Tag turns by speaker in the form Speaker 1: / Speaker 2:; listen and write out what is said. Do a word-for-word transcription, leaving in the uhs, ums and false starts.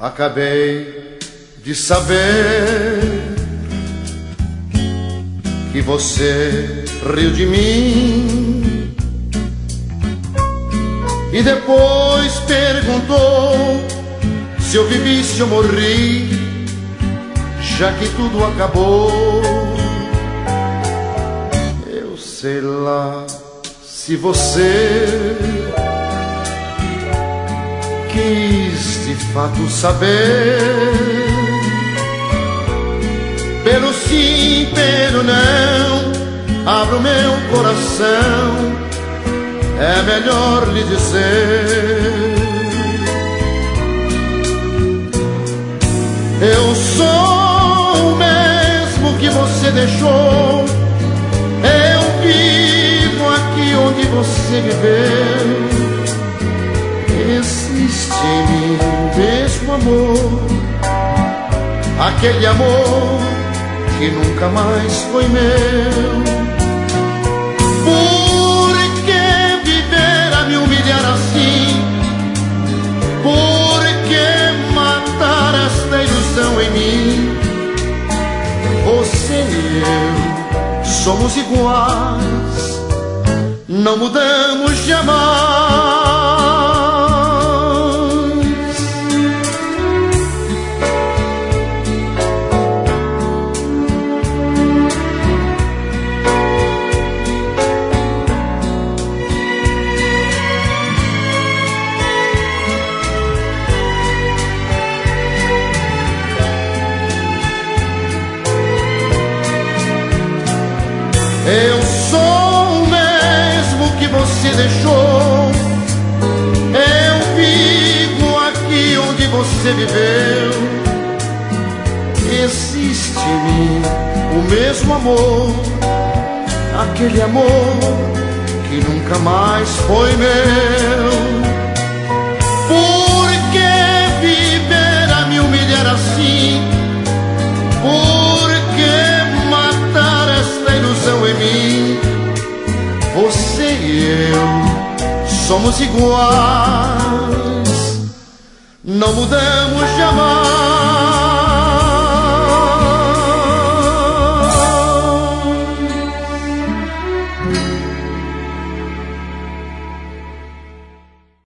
Speaker 1: Acabei de saber que você riu de mim e depois perguntou se eu vivi, se eu morri, já que tudo acabou. Eu sei lá se você quis de fato saber, pelo sim, pelo não, abra o meu coração, é melhor lhe dizer. Eu sou o mesmo que você deixou, eu vivo aqui onde você viveu. Existe em mim o mesmo amor, aquele amor que nunca mais foi meu. Por que viver a me humilhar assim? Por que matar esta ilusão em mim? Você e eu somos iguais, não mudamos jamais. Eu sou o mesmo que você deixou, eu vivo aqui onde você viveu. Existe em mim o mesmo amor, aquele amor que nunca mais foi meu. Por que viver a me humilhar assim? Por que matar esta ilusão em mim? Você e eu somos iguais, não mudamos jamais.